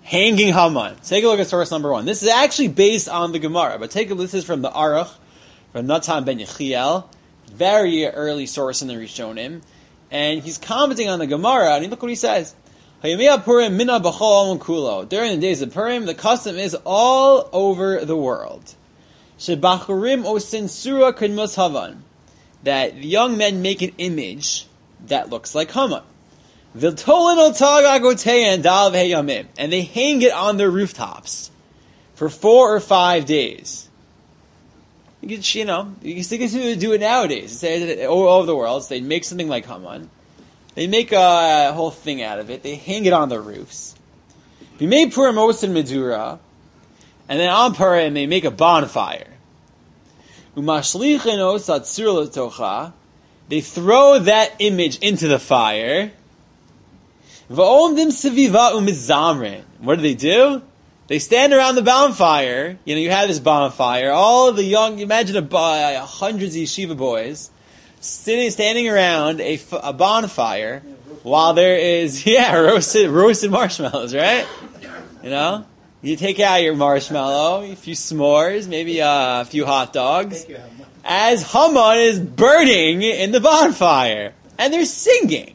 hanging Haman. Take a look at source number 1. This is actually based on the Gemara, but take a look. This is from the Aruch, from Natan ben Yechiel, very early source in the Rishonim, and he's commenting on the Gemara, and look what he says. During the days of Purim, the custom is all over the world. Shebachurim osin sura k'nmus Haman, that the young men make an image that looks like Haman. And they hang it on their rooftops for 4 or 5 days. You can do it nowadays. It's all over the world. So they make something like Haman. They make a whole thing out of it. They hang it on the roofs. We made Purim Osin Medura, and then on Purim they make a bonfire. They throw that image into the fire. What do? They stand around the bonfire. You have this bonfire. All of the young, imagine hundreds of yeshiva boys standing around a bonfire while there is, roasted marshmallows, right? You take out your marshmallow, a few s'mores, maybe a few hot dogs, as Haman is burning in the bonfire. And they're singing.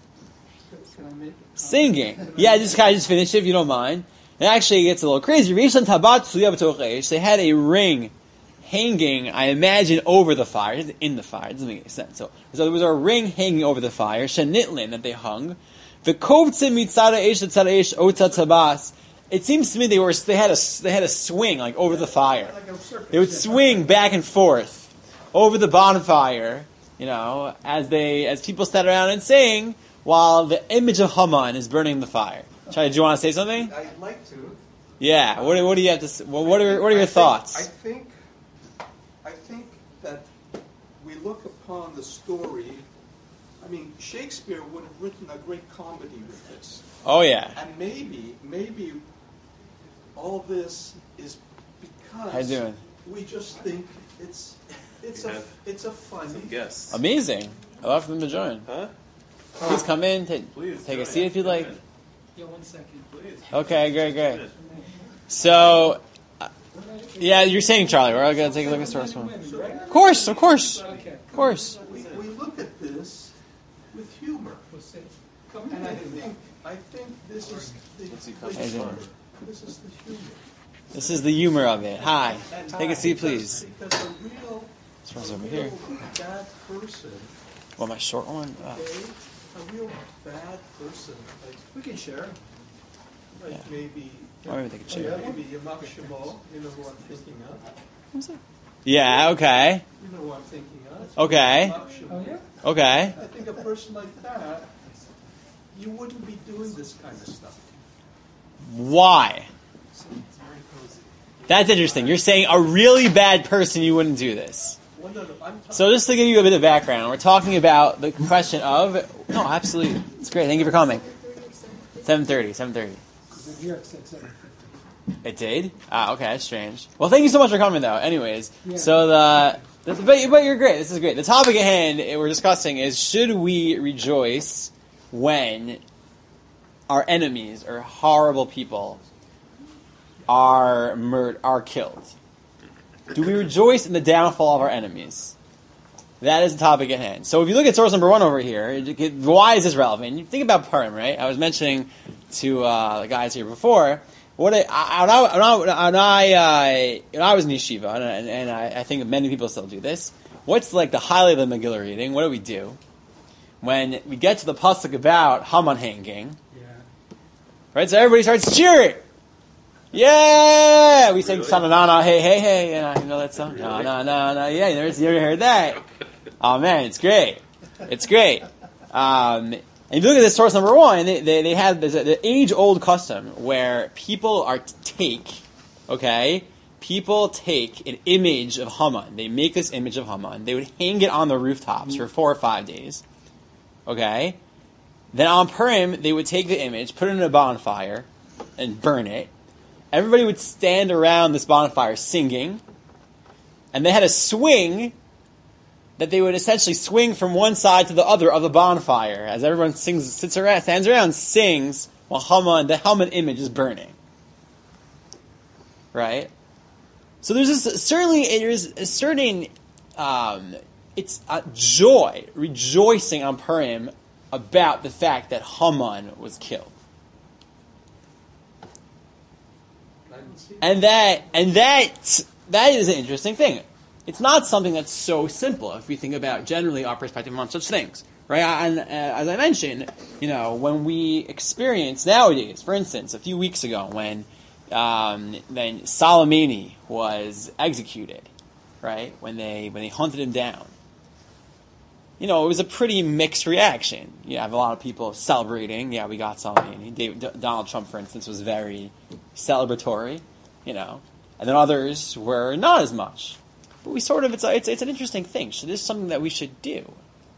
Yeah, just finish it if you don't mind. And actually, it gets a little crazy. They had a ring hanging, I imagine, over the fire. In the fire. It doesn't make any sense. So there was a ring hanging over the fire, shenitlin, that they hung. It seems to me they had a swing like over the fire. They would swing back and forth over the bonfire, as people sat around and sang, while the image of Haman is burning in the fire. Shai, do you want to say something? I'd like to. Yeah. What do you have to say? What are your thoughts? I think that we look upon the story. I mean, Shakespeare would have written a great comedy with this. Oh yeah. And maybe all this is because How you doing? We just think it's a funny guess. Amazing. I'd love for them to join. Huh? Please come in. Take a seat if you'd like. Yeah, 1 second. Please. Okay, great. So, you're saying, Charlie, we're all going to take a look at source 1. Of course. We look at this with humor. And I think this is the humor. This is the humor of it. Hi. Take a seat, please. Because a real bad person. My short one? A real bad person. Like, We can share. maybe. Or maybe they could share. Maybe Yamach Shemo. You know who I'm thinking of. Yeah, okay. You know who I'm thinking of. Okay. Yamach Shemo. Oh, yeah? Okay. I think a person like that, you wouldn't be doing this kind of stuff. Why? That's interesting. You're saying a really bad person, you wouldn't do this. So just to give you a bit of background, we're talking about the question of... No, absolutely. It's great. Thank you for coming. 7:30. It did? Okay, that's strange. Well, thank you so much for coming, though. Anyways, so but you're great. This is great. The topic at hand we're discussing is, should we rejoice when our enemies or horrible people are killed? Do we rejoice in the downfall of our enemies? That is the topic at hand. So if you look at source number 1 over here, why is this relevant? You think about Purim, right? I was mentioning to the guys here before, when I was in yeshiva, and I think many people still do this, what's like the highlight of the Megillah reading? What do? When we get to the pasuk about Haman hanging, right? So everybody starts cheering. Yeah, we sing "Sananana, hey," and I know that song. No, yeah, you never heard that. Oh man, it's great. And if you look at this source number 1, they have the age-old custom where people take an image of Haman. They make this image of Haman. They would hang it on the rooftops for 4 or 5 days. Okay? Then on Purim, they would take the image, put it in a bonfire, and burn it. Everybody would stand around this bonfire singing, and they had a swing that they would essentially swing from one side to the other of the bonfire as everyone stands around, sings, while the Haman image is burning. right? So there's a certain it's a joy, rejoicing on Purim about the fact that Haman was killed. And that is an interesting thing. It's not something that's so simple if we think about generally our perspective on such things, right? And as I mentioned, when we experience nowadays, for instance, a few weeks ago when then Soleimani was executed, right? When they hunted him down, it was a pretty mixed reaction. You have a lot of people celebrating. Yeah, we got Soleimani. Donald Trump, for instance, was very celebratory. And then others were not as much. But we sort of, it's an interesting thing. So this is something that we should do.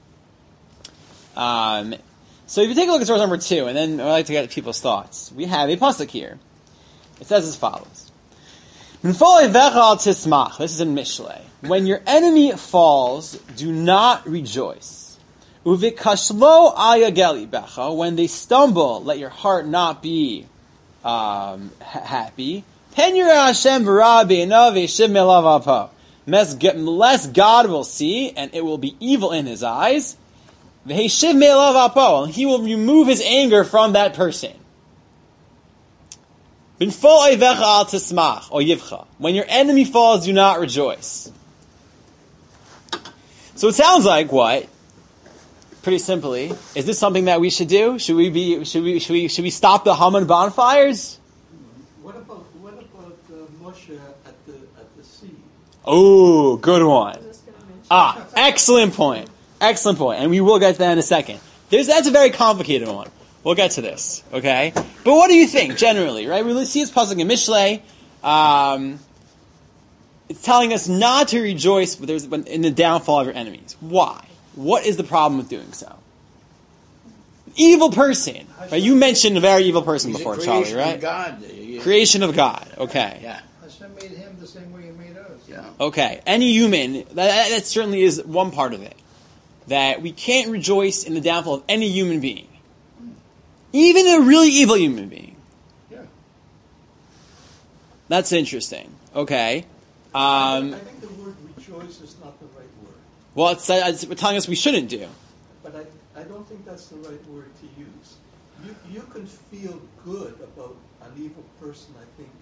So if you take a look at source number 2, and then I'd like to get people's thoughts. We have a pasuk here. It says as follows. This is in Mishlei. When your enemy falls, do not rejoice. Uvikashlo ayageli becha. When they stumble, let your heart not be happy. Lest God will see, and it will be evil in His eyes. And He will remove His anger from that person. When your enemy falls, do not rejoice. So it sounds like what? Pretty simply, is this something that we should do? Should we stop the Haman bonfires? What about Moshe at the sea? Oh, good one. Excellent point. Excellent point. And we will get to that in a second. That's a very complicated one. We'll get to this, okay? But what do you think, generally, right? We see this pasuk in Mishlei. It's telling us not to rejoice in the downfall of your enemies. Why? What is the problem with doing so? Evil person. Right? You mentioned a very evil person before, Charlie, right? Creation of God. Okay. Yeah. Hashem made him the same way He made us. Yeah. Okay. Any human, that certainly is one part of it. That we can't rejoice in the downfall of any human being. Even a really evil human being. Yeah. That's interesting. Okay. I think the word rejoice is not the right word. Well, it's telling us we shouldn't do. But I don't think that's the right word to use. You can feel good about an evil person, I think,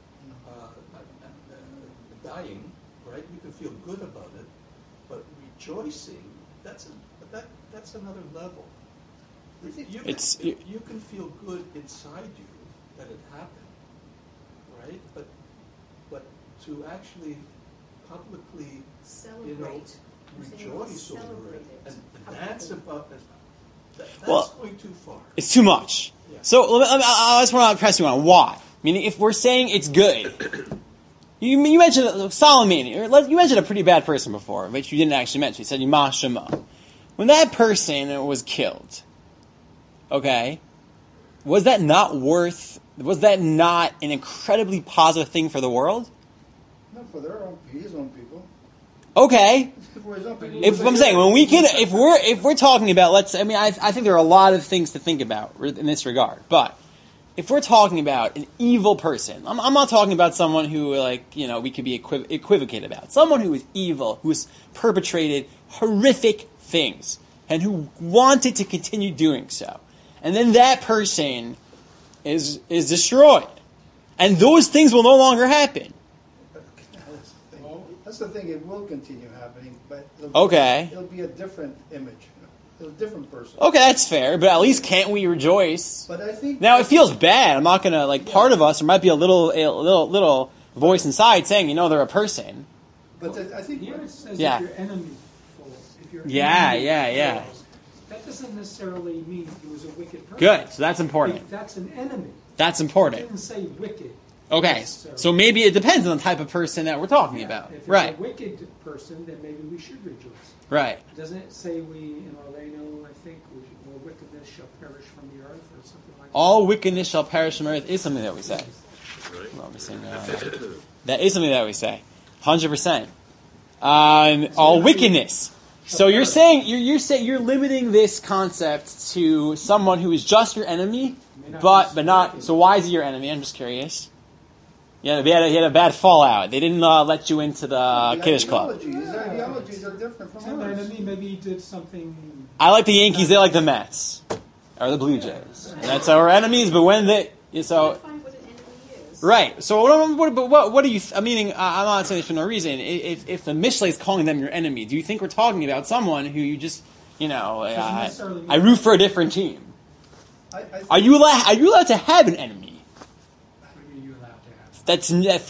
dying, right? You can feel good about it. But rejoicing, that's another level. You can feel good inside you that it happened, right? But to actually publicly, rejoice over it, and that's about that's going too far. It's too much. Yeah. So I just want to press you on why. Meaning, if we're saying it's good, you mentioned Soleimani, or you mentioned a pretty bad person before, which you didn't actually mention. You said Yimah Shema. When that person was killed, okay, was that not an incredibly positive thing for the world? No, for his own people. Okay. For his own people. If we're talking about, I think there are a lot of things to think about in this regard, but if we're talking about an evil person, I'm not talking about someone who, we could be equivocate about. Someone who is evil, who has perpetrated horrific things, and who wanted to continue doing so. And then that person is destroyed. And those things will no longer happen. That's the thing, it will continue happening, but it'll be a different image. A different person. Okay, that's fair, but at least can't we rejoice? But I think now it feels bad. I'm not gonna part of us. There might be a little voice inside saying, they're a person. But I think here it says if your enemy falls. If your enemy falls, that doesn't necessarily mean he was a wicked person. Good, so that's important. If that's an enemy. That's important. It didn't say wicked. Okay, so maybe it depends on the type of person that we're talking about. If it's right. a wicked person, then maybe we should rejoice. Right. Doesn't it say in Orlando, I think, all wickedness shall perish from the earth, or something like that? All wickedness shall perish from earth is something that we say. That is something that we say. 100%. All wickedness. So you're saying you're limiting this concept to someone who is just your enemy, but not. So why is he your enemy? I'm just curious. Yeah, he had a bad fallout. They didn't let you into the Kiddush Club. His ideologies are different from ours. Enemy, maybe he did something. I like the Yankees. They like the Mets or the Blue Jays. And that's our enemies. But when they so. Right. So what do you? Meaning, I'm not saying this for no reason. If the Mishlei is calling them your enemy, do you think we're talking about someone who you just, I root for a different team? Are you allowed to have an enemy? That's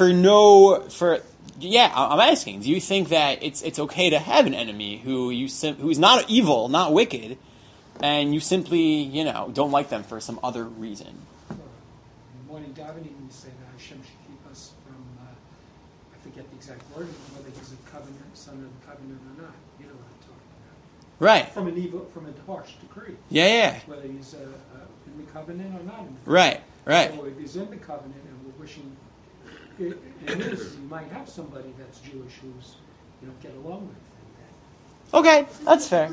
I'm asking. Do you think that it's okay to have an enemy who's not evil, not wicked, and you simply don't like them for some other reason? Morning davening, we say that Hashem should keep us from, I forget the exact wording, whether he's a covenant, son of the covenant or not. You know what I'm talking about. Right. From a harsh decree. Yeah. Whether he's in the covenant or not in the covenant. Right. So if he's in the covenant and we're wishing, you might have somebody that's Jewish who's you don't get along with. Okay, that's fair.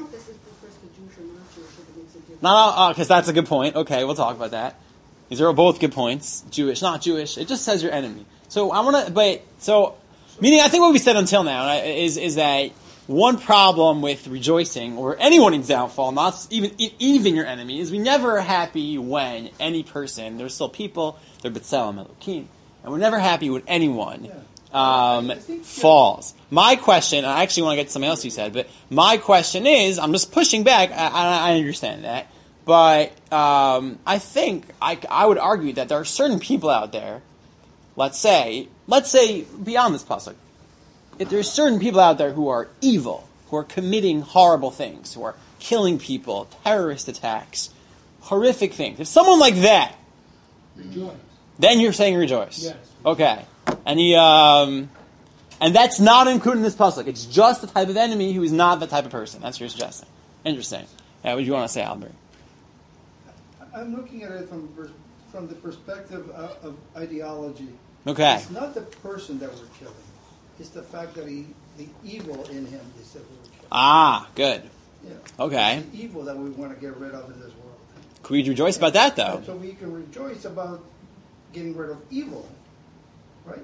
No, because that's a good point. Okay, we'll talk about that. These are both good points. Jewish, not Jewish. It just says your enemy. So meaning I think what we said until now is that one problem with rejoicing or anyone's downfall, not even your enemy, is we never are happy when any person, there's still people, they're B'Tselem Elokim, and we're never happy when anyone falls. My question, I actually want to get to something else you said, but my question is, I'm just pushing back, I understand that, but I think I would argue that there are certain people out there, let's say beyond this pasuk, if there's certain people out there who are evil, who are committing horrible things, who are killing people, terrorist attacks, horrific things, if someone like that, Rejoice. Then you're saying rejoice. Yes. Okay. And and that's not included in this pasuk. It's just the type of enemy who is not the type of person. That's what you're suggesting. Interesting. Yeah, what do you want to say, Albert? I'm looking at it from the perspective of ideology. Okay. It's not the person that we're killing. It's the fact that the evil in him is that we're killing. Ah, good. Yeah. Okay. It's the evil that we want to get rid of in this world. Could we rejoice about that, though? And so we can rejoice about getting rid of evil, right?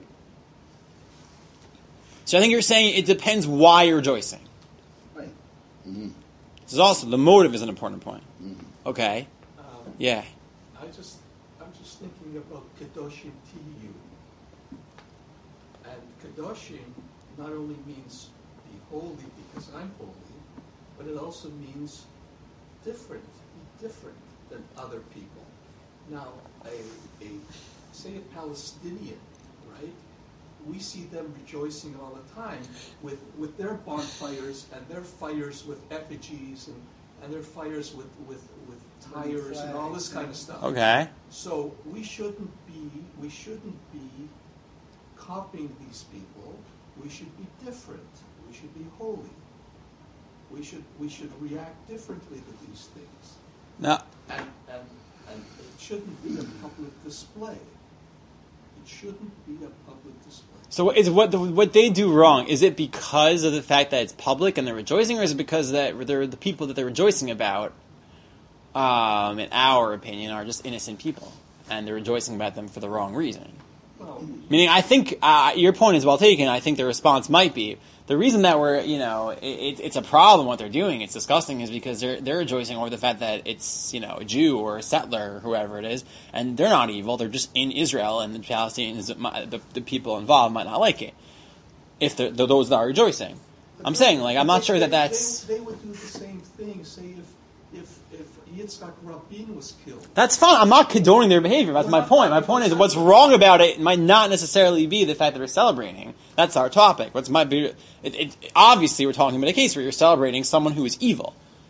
So I think you're saying it depends why you're rejoicing. Right. Mm-hmm. This is also, the motive is an important point. Mm-hmm. Okay. Yeah. I'm just thinking about Kedoshim Tiyu. And Kedoshim not only means be holy because I'm holy, but it also means different, be different than other people. Now, say a Palestinian, right? We see them rejoicing all the time with their bonfires and their fires with effigies and their fires with tires and all this kind of stuff. Okay. So we shouldn't be copying these people. We should be different. We should be holy. We should react differently to these things. No. And it shouldn't be a public display. It shouldn't be a public display. So is what they do wrong, is it because of the fact that it's public and they're rejoicing, or is it because that they're the people that they're rejoicing about, in our opinion, are just innocent people, and they're rejoicing about them for the wrong reason? Well, Meaning, I think your point is well taken. I think the response might be the reason that we're, it's a problem what they're doing. It's disgusting, is because they're rejoicing over the fact that it's, a Jew or a settler or whoever it is, and they're not evil. They're just in Israel, and the Palestinians, the people involved, might not like it. If they're those that are rejoicing, I'm saying, I'm not sure that that's. They would do the same thing. Say if Yitzhak Rabin was killed. That's fine. I'm not condoning their behavior. That's my point. My point is what's wrong about it might not necessarily be the fact that they're celebrating. That's our topic. What might be obviously we're talking about a case where you're celebrating someone who is evil.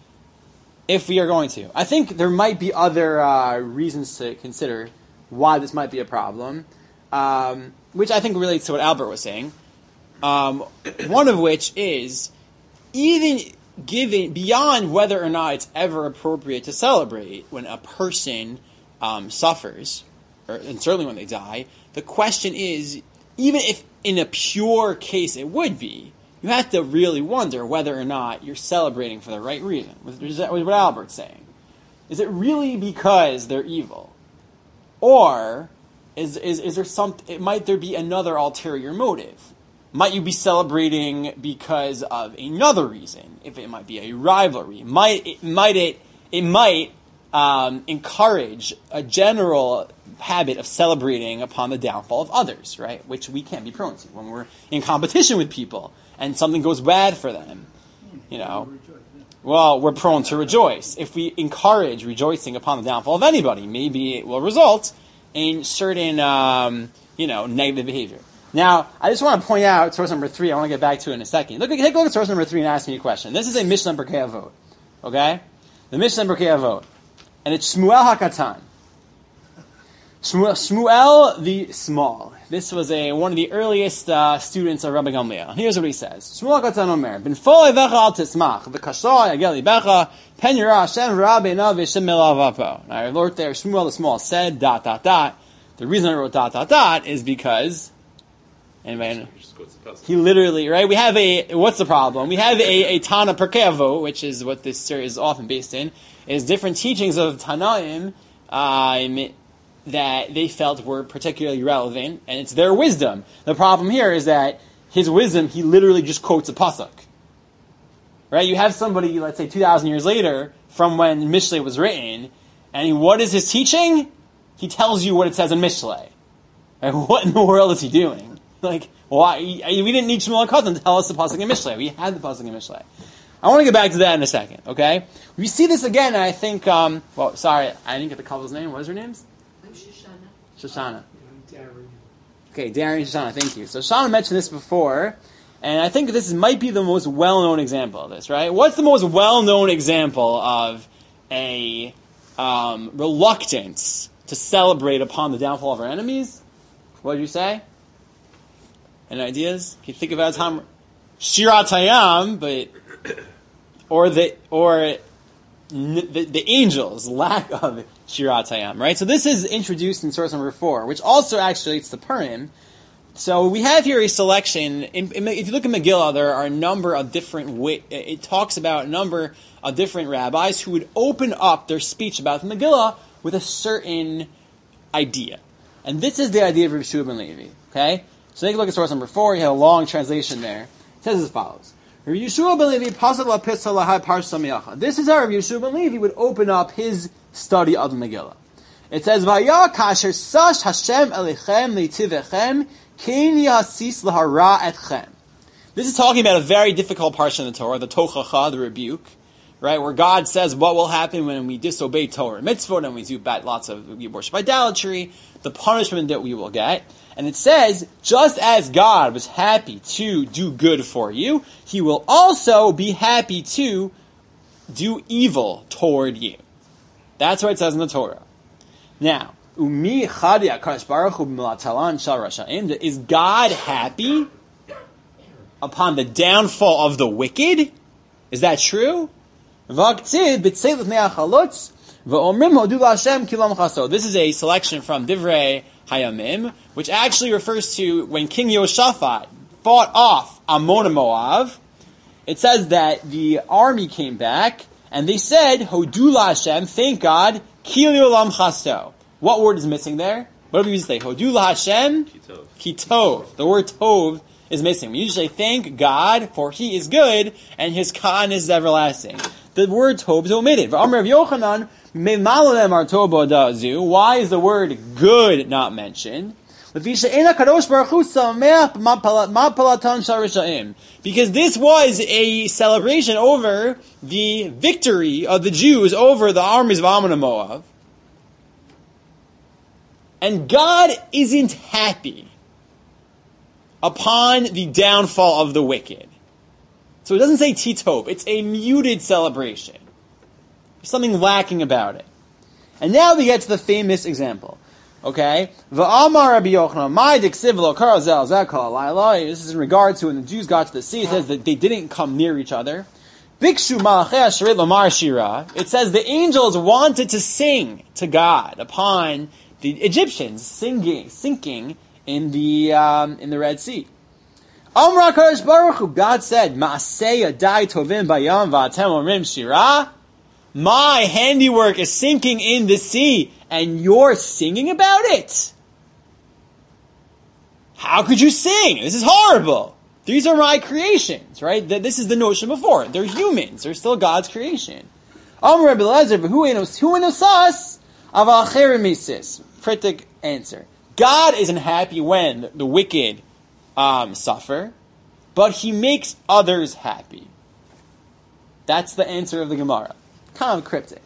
If we are going to, I think there might be other reasons to consider why this might be a problem, which I think relates to what Albert was saying. One of which is even given beyond whether or not it's ever appropriate to celebrate when a person suffers, and certainly when they die, the question is, even if in a pure case it would be, you have to really wonder whether or not you're celebrating for the right reason. Is that what Albert's saying? Is it really because they're evil? Or is there might there be another ulterior motive? Might you be celebrating because of another reason? If it might be a rivalry, it might encourage a general habit of celebrating upon the downfall of others, right? Which we can't be prone to when we're in competition with people and something goes bad for them. Well, we're prone to rejoice. If we encourage rejoicing upon the downfall of anybody, maybe it will result in certain, negative behavior. Now, I just want to point out source number 3. I want to get back to it in a second. Take a look at source number 3 and ask me a question. This is a Mishnah in Pirkei Avot. Okay? The Mishnah in Pirkei Avot. And it's Shmuel HaKatan. Shmuel the Small. This was one of the earliest students of Rabbi Gamliel. Here's what he says. Shmuel HaKatan Omer, Ben folei vecha al tismach, v'kasho yagel libecha, pen yira Hashem v'rabbi ena v'shem melavapo. Now I wrote there, Shmuel the Small said, ... The reason I wrote ... is because... Anybody? He literally, right? We have what's the problem? We have a Tana Pirkei Avot, which is what this series is often based in, is different teachings of Tanaim that they felt were particularly relevant, and it's their wisdom. The problem here is that his wisdom, he literally just quotes a pasuk. Right? You have somebody, let's say 2,000 years later, from when Mishlei was written, and what is his teaching? He tells you what it says in Mishlei. Right? What in the world is he doing? Like, why? We didn't need Shmuel HaKatan to tell us the pasuk in Mishlei. We had the pasuk in Mishlei. I want to get back to that in a second, okay? We see this again, I think, sorry, I didn't get the couple's name. What is her name? I'm Shoshana. Shoshana. Darren. Okay, Darren and Shoshana, thank you. So Shoshana mentioned this before, and I think this might be the most well-known example of this, right? What's the most well-known example of a reluctance to celebrate upon the downfall of our enemies? What did you say? Any ideas? Can you think about time? Shirat Hayam, or the angels' lack of Shirat Hayam, right? So this is introduced in source number 4, which also actually it's the Purim. So we have here a selection. If you look at Megillah, there are a number of different. It talks about a number of different rabbis who would open up their speech about the Megillah with a certain idea, and this is the idea of Rav Yeshua ben Levi. Okay. So take a look at source number 4. You have a long translation there. It says as follows. Rav Yeshua ben Levi pasuk la'pisah lahai parsha miyacha. This is how Rav Yeshua ben Levi would open up his study of the Megillah. It says, Vaya kasher sash Hashem elechem leitivechem ken yasis lahara etchem. This is talking about a very difficult parsha in the Torah, the Tochacha, the rebuke, right, where God says what will happen when we disobey Torah mitzvot and we worship idolatry, the punishment that we will get. And it says, just as God was happy to do good for you, He will also be happy to do evil toward you. That's what it says in the Torah. Now, is God happy upon the downfall of the wicked? Is that true? This is a selection from Divrei Hayamim, which actually refers to when King Yehoshaphat fought off Ammon and Moab. It says that the army came back and they said, Hodu LaHashem, thank God, Ki Olam Chasto. What word is missing there? What do we usually say? Hodu LaHashem, Ki Tov. The word Tov is missing. We usually thank God for He is good and His Khan is everlasting. The word Tov is omitted. Why is the word good not mentioned? Because this was a celebration over the victory of the Jews over the armies of Ammon and Moab. And God isn't happy upon the downfall of the wicked. So it doesn't say Titov. It's a muted celebration. There's something lacking about it. And now we get to the famous example. Okay? V'amar Rabbi Yochanan, my diksiv lo karazel zakal alayla. This is in regard to when the Jews got to the sea. It says that they didn't come near each other. Bikshu malachei asherit lomar shira. It says the angels wanted to sing to God upon the Egyptians sinking in the Red Sea. Amra Kadosh Baruch Hu, God said, Ma'aseh yadai tovim bayam v'atem omrim shira. My handiwork is sinking in the sea, and you're singing about it. How could you sing? This is horrible. These are my creations, right? This is the notion before. They're humans. They're still God's creation. Critic answer. God isn't happy when the wicked suffer, but he makes others happy. That's the answer of the Gemara. Kind of cryptic.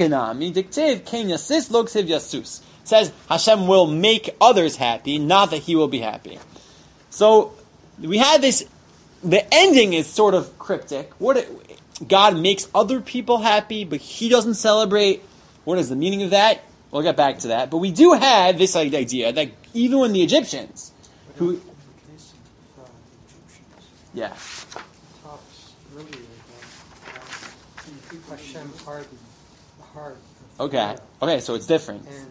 Says Hashem will make others happy, not that he will be happy. So we had this. The ending is sort of cryptic. God makes other people happy, but he doesn't celebrate. What is the meaning of that? We'll get back to that. But we do have this idea that even when the Egyptians, who, yeah, talks earlier about Hashem hardened the heart. Okay. Okay, so it's different. And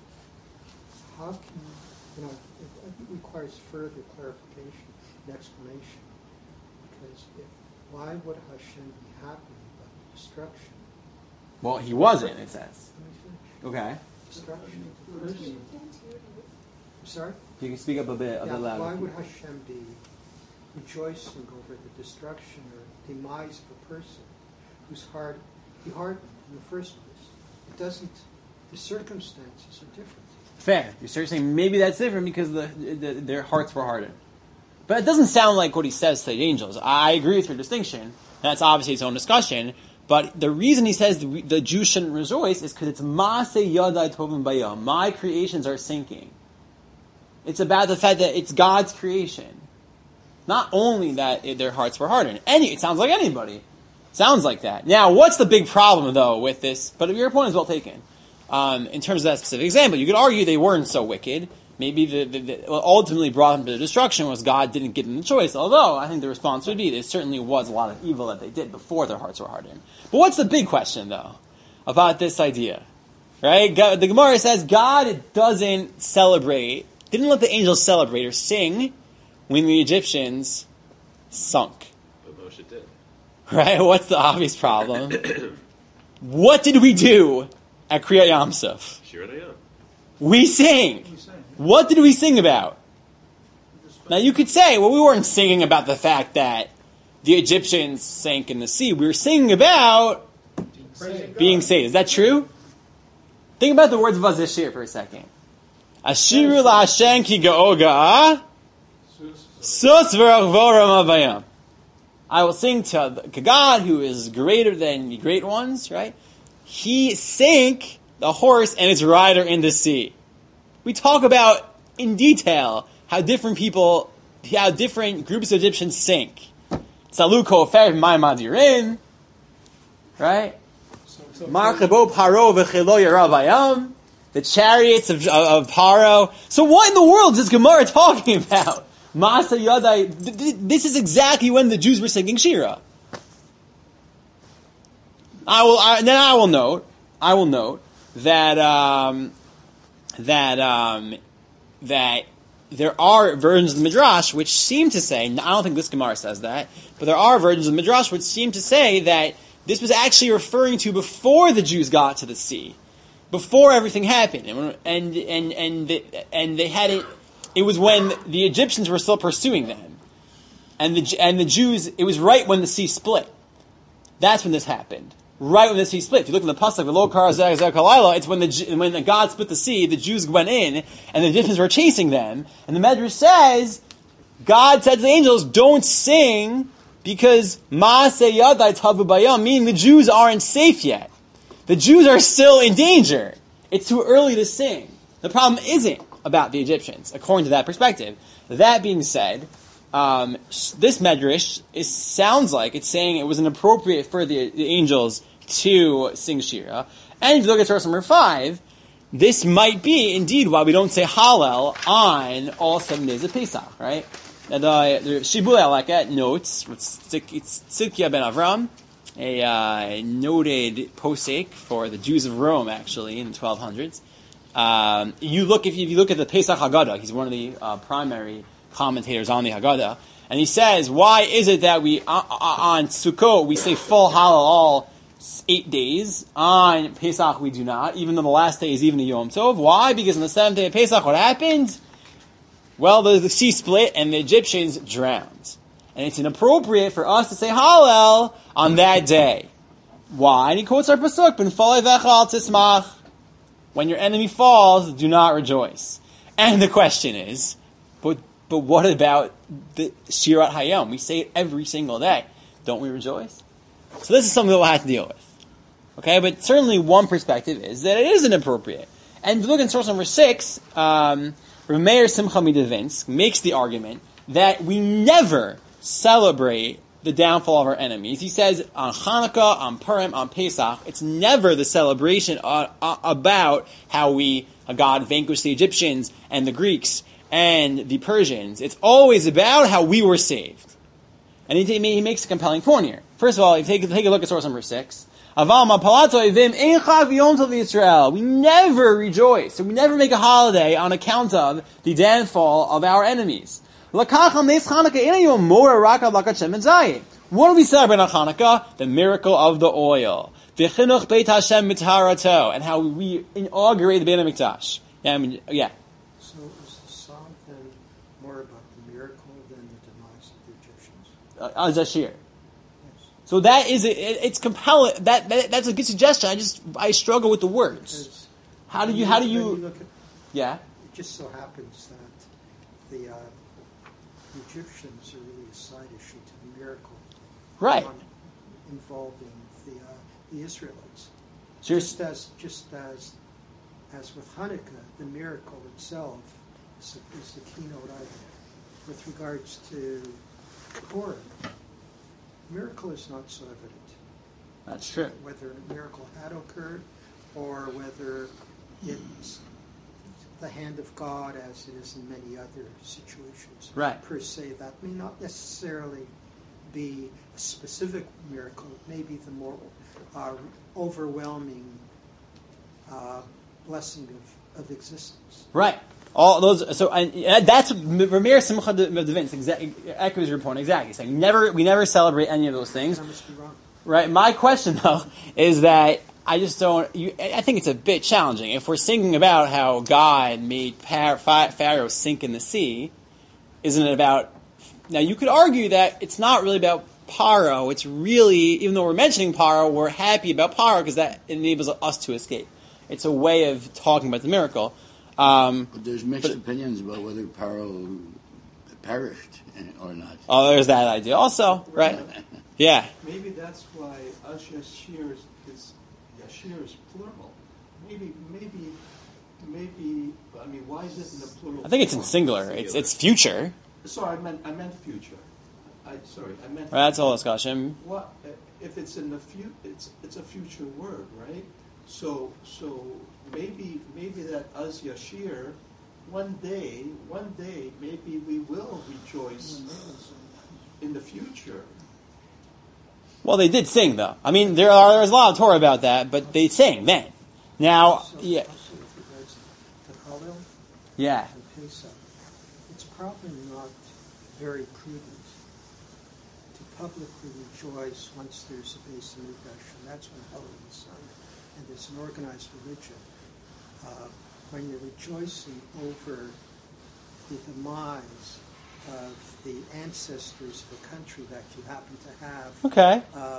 how can it requires further clarification and explanation? Because why would Hashem be happy about destruction? Well, he wasn't, it says. Okay. Destruction. I'm sorry? You can speak up a bit louder. Why would Hashem be rejoicing over the destruction or demise of a person whose heart he hardened in the first place? It doesn't. The circumstances are different. Fair. You're saying maybe that's different because their hearts were hardened. But it doesn't sound like what he says to the angels. I agree with your distinction. That's obviously its own discussion. But the reason he says the Jews shouldn't rejoice is because it's Maaseh Yadai Tovim Bayam. My creations are sinking. It's about the fact that it's God's creation. Not only that their hearts were hardened. It sounds like anybody. Sounds like that. Now, what's the big problem, though, with this? But your point is well taken. In terms of that specific example, you could argue they weren't so wicked. Maybe what ultimately brought them to the destruction was God didn't give them the choice. Although, I think the response would be there certainly was a lot of evil that they did before their hearts were hardened. But what's the big question, though, about this idea? Right? The Gemara says God doesn't celebrate, didn't let the angels celebrate or sing when the Egyptians sunk. But Moshe did. Right? What's the obvious problem? What did we do at Kriyat Yamsuf? Shir Hayam. We sang. What did we sing about? Now you could say, well, we weren't singing about the fact that the Egyptians sank in the sea. We were singing about being saved. Is that true? Think about the words of Azashir for a second. Ashiru la'Hashem ki ga'oga sus v'rachvoram avayam. I will sing to God, who is greater than the great ones, right? He sank the horse and its rider in the sea. We talk about in detail how different groups of Egyptians sink. Saluko fer ma'amadirin, right? Marchabo paro v'chelo yarav ayam, the chariots of Paro. So what in the world is this Gemara talking about? Masa Yadai. This is exactly when the Jews were singing Shira. I will note that there are versions of the Midrash which seem to say, I don't think this Gemara says that, but there are versions of the Midrash which seem to say that this was actually referring to before the Jews got to the sea, before everything happened, and they had it. It was when the Egyptians were still pursuing them, and the Jews. It was right when the sea split. That's when this happened. Right when the sea split. If you look in the pasuk, "V'lo kara zeh kalayla," it's when God split the sea, the Jews went in, and the Egyptians were chasing them. And the Medrash says, God said to the angels, "Don't sing because Maaseh Yadai Tavu Bayam," meaning the Jews aren't safe yet. The Jews are still in danger. It's too early to sing. The problem isn't about the Egyptians, according to that perspective. That being said, this Medrash sounds like it's saying it was inappropriate for the angels to sing Shira. And if you look at verse number 5, this might be indeed why we don't say Hallel on all 7 days of Pesach, right? And the Shibulei Halakha notes, it's Tzidkiah ben Avram, a noted posek for the Jews of Rome, actually, in the 1200s. If you look at the Pesach Haggadah, he's one of the primary commentators on the Haggadah, and he says, why is it that we on Sukkot we say full Hallel all 8 days, on Pesach we do not, even though the last day is even a Yom Tov? Why? Because on the 7th day of Pesach, what happened? Well, the sea split and the Egyptians drowned. And it's inappropriate for us to say Hallel on that day. Why? And he quotes our pasuk, "B'nfalei v'echal tismach." When your enemy falls, do not rejoice. And the question is, but what about the Shirat Hayom? We say it every single day. Don't we rejoice? So this is something that we'll have to deal with. Okay, but certainly one perspective is that it is inappropriate. And if you look in source number 6, Rav Meir Simcha Midavinsk makes the argument that we never celebrate the downfall of our enemies. He says on Hanukkah, on Purim, on Pesach, it's never the celebration about how God vanquished the Egyptians and the Greeks and the Persians. It's always about how we were saved. And he makes a compelling point here. First of all, if you take a look at source number 6, we never rejoice, so we never make a holiday on account of the downfall of our enemies. What do we celebrate on Hanukkah? The miracle of the oil. And how we inaugurate the Beit HaMikdash. Yeah. So is the song then more about the miracle than the demise of the Egyptians? Al-Jashir. Yes. So that is, it's compelling, that's a good suggestion, I struggle with the words. How do you, look at, yeah? it just so happens that the Egyptians are really a side issue to the miracle. Right. Involving the Israelites. So Just as with Hanukkah, the miracle itself is the keynote item. With regards to Purim, miracle is not so evident. That's true. Whether a miracle had occurred or whether it's the hand of God as it is in many other situations. Right. Per se, that may not necessarily be a specific miracle. It may be the more overwhelming blessing of existence. Right. All those. So and that's Rameir Simcha Devinsk echoes your point exactly. Saying we never celebrate any of those things. I must be wrong. Right. My question though is that I just don't. I think it's a bit challenging if we're singing about how God made Pharaoh sink in the sea. Isn't it about? Now you could argue that it's not really about Paro. It's really, even though we're mentioning Paro, we're happy about Paro because that enables us to escape. It's a way of talking about the miracle. But there's mixed opinions about whether Paro perished or not. Oh, there's that idea also, right? Yeah. Maybe that's why Yashir is plural. Maybe. I mean, why is it in the plural? I think it's in singular. It's future. Sorry, I meant future. I meant. Right, that's all discussion. What if it's in the it's a future word, right? So maybe that Az Yashir, one day, maybe we will rejoice in the future. Well, they did sing though. I mean, there's a lot of Torah about that, but they sang then. Now, yeah. Also with regards to Hallel Yeah. and Pesach, it's probably not very prudent to publicly rejoice once there's a Beis Hamikdash, and that's when Hallel is sung, and there's an organized religion. When you're rejoicing over the demise of the ancestors of a country that you happen to have Okay.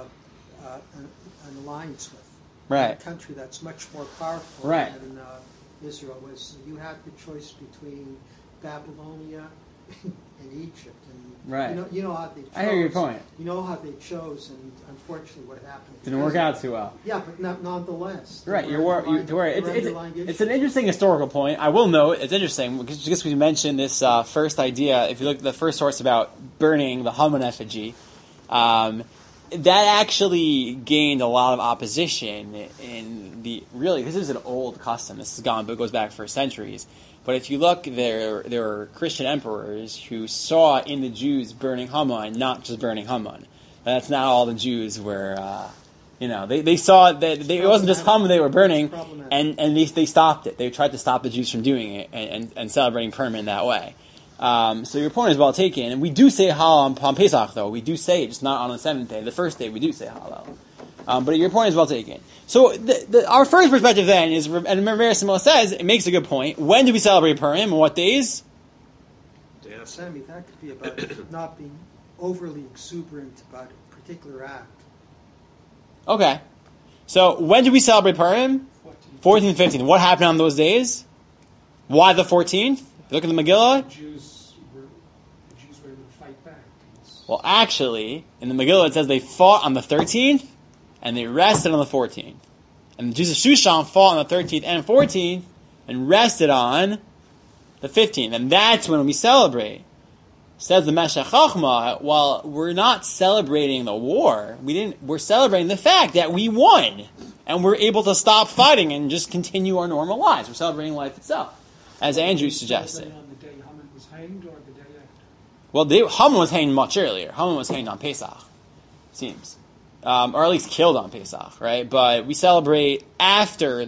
an alliance with. Right. A country that's much more powerful Right. than Israel was. You had the choice between Babylonia and Egypt. And Right. You know how they chose. I hear your point. You know how they chose, and unfortunately what happened. Didn't work out too well. Yeah, but nonetheless. Right, there you're were worried. underlying It's an issues. interesting historical point. I will note it's interesting because we mentioned this first idea. If you look at the first source about burning the Haman effigy, that actually gained a lot of opposition in the really. This is an old custom. This is gone, but it goes back for centuries. But if you look, there were Christian emperors who saw in the Jews burning Haman, not just burning Haman. That's not all the Jews were. They saw that it wasn't just Haman they were burning, and they stopped it. They tried to stop the Jews from doing it and celebrating Purim in that way. So your point is well taken, and we do say Hallel on Pesach, though. We do say it, just not on the seventh day. The first day we do say Hallel. But your point is well taken. So our first perspective then is, and remember Simcha says, it makes a good point. When do we celebrate Purim and what days? Yeah. Sammy, that could be about not being overly exuberant about a particular act. Okay. So when do we celebrate Purim? 14th, 15th. What happened on those days? Why the 14th? Look at the Megillah. The Jews were able to fight back. Well, actually, in the Megillah it says they fought on the 13th and they rested on the 14th. And the Jews of Shushan fought on the 13th and 14th and rested on the 15th. And that's when we celebrate. Says the Meshech Chochmah, well, we're not celebrating the war. We're celebrating the fact that we won. And we're able to stop fighting and just continue our normal lives. We're celebrating life itself. As Andrew suggested. On the day Haman was hanged or the day after? Well, Haman was hanged much earlier. Haman was hanged on Pesach, seems. Or at least killed on Pesach, right? But we celebrate after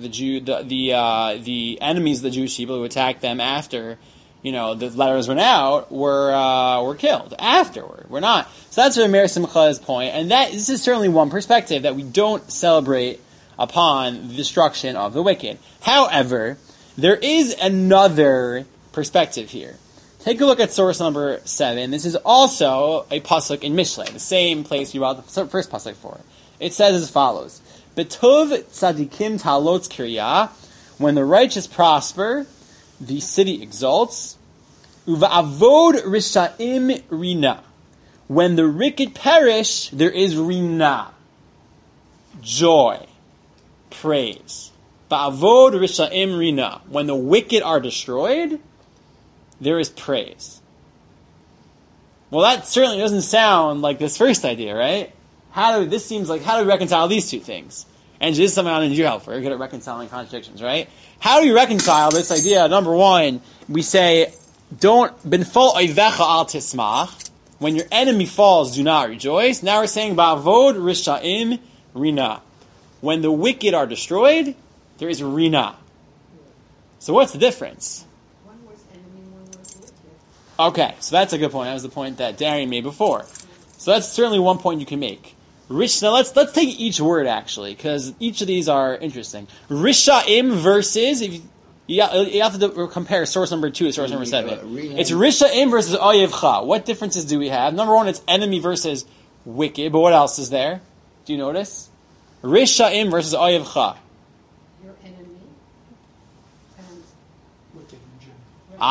the enemies of the Jewish people who attacked them after, the letters went out, were killed afterward. We're not. So that's where Meir Simcha's point. And this is certainly one perspective, that we don't celebrate upon the destruction of the wicked. However, there is another perspective here. Take a look at source number 7. This is also a pasuk in Mishlei, the same place we brought the first pasuk for. It says as follows: B'tov tzadikim talotz kiryah, when the righteous prosper, the city exalts. Uva'avod rishaim rina, when the wicked perish, there is rina, joy, praise. Ba'avod rishaim rina, when the wicked are destroyed, there is praise. Well, that certainly doesn't sound like this first idea, right? How do we reconcile these two things? And this is something I need your help for. You're good at reconciling contradictions, right? How do you reconcile this idea? Number one, we say, benfol oivecha al tismach, when your enemy falls, do not rejoice. Now we're saying, ba'avod rishaim rina, when the wicked are destroyed, there is rina. So what's the difference? One was enemy, one was wicked. Okay, so that's a good point. That was the point that Darian made before. So that's certainly one point you can make. Now let's take each word actually, because each of these are interesting. Rishaim versus, you have to compare source number 2 to source number 7. It's Rishaim versus Oyevcha. What differences do we have? Number one, it's enemy versus wicked, but what else is there? Do you notice? Rishaim versus Oyevcha. Your enemy and Wicked in general.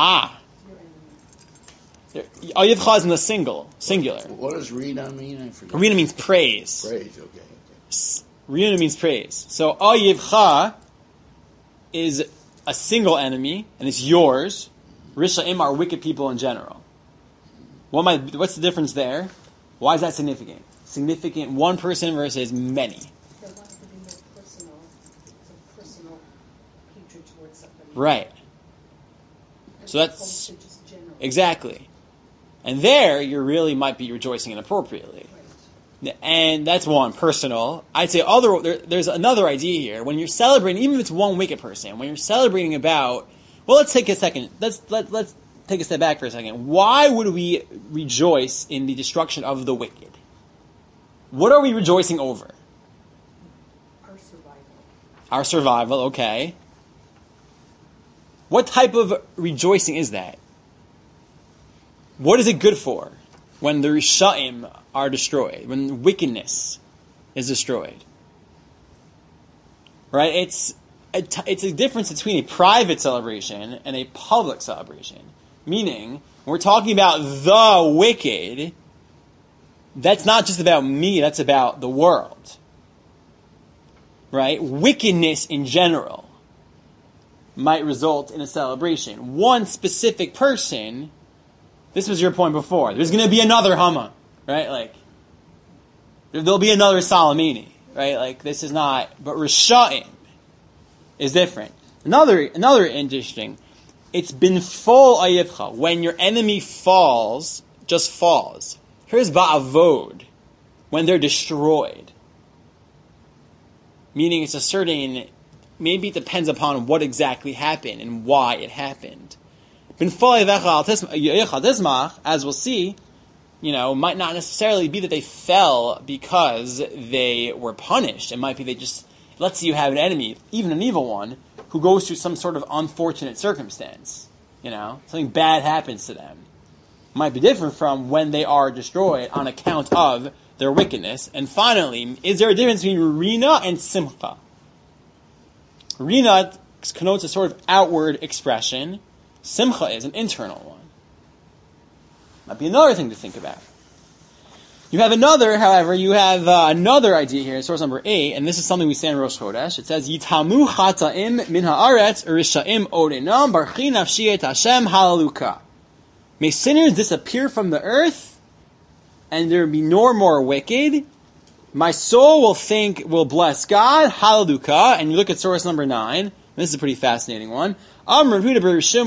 your enemy. Oyevcha is in the singular. What does Rina mean? I forget. Rina means praise. Praise, okay. Rina means praise. So Oyevcha is a single enemy, and it's yours. Rishaim are wicked people in general. What's the difference there? Why is that significant? Significant one person versus many. They want to be more personal. It's a personal hatred towards somebody. Right. As So that's- opposed to just general. Exactly. And there, you really might be rejoicing inappropriately. Right. And that's one, personal. I'd say there's another idea here. When you're celebrating, even if it's one wicked person, when you're celebrating about, well, let's take a second. Let's take a step back for a second. Why would we rejoice in the destruction of the wicked? What are we rejoicing over? Our survival. Our survival, okay. What type of rejoicing is that? What is it good for when the Rishaim are destroyed, when wickedness is destroyed? Right? It's a difference between a private celebration and a public celebration. Meaning, when we're talking about the wicked, that's not just about me, that's about the world. Right? Wickedness in general might result in a celebration. One specific person, this was your point before, there's going to be another Haman, right? Like, there'll be another Salamini, right? Like, this is not, but Rishaim is different. Another interesting, it's been full ayivcha, when your enemy falls, just falls. Here's ba'avod, when they're destroyed. Meaning it's a certain, maybe it depends upon what exactly happened and why it happened. As we'll see, might not necessarily be that they fell because they were punished. It might be let's say you have an enemy, even an evil one, who goes through some sort of unfortunate circumstance. Something bad happens to them. might be different from when they are destroyed on account of their wickedness. And finally, is there a difference between Rina and Simcha? Rina connotes a sort of outward expression. Simcha is an internal one. Might be another thing to think about. You have another idea here in source number 8, and this is something we say in Rosh Chodesh. It says, Yitamu chata'im min ha'aretz urisha'im odenam barchi nafshi et Hashem halaluka. May sinners disappear from the earth, and there be no more wicked. My soul will bless God, halaluka. And you look at source number 9. This is a pretty fascinating one. Rav Yehuda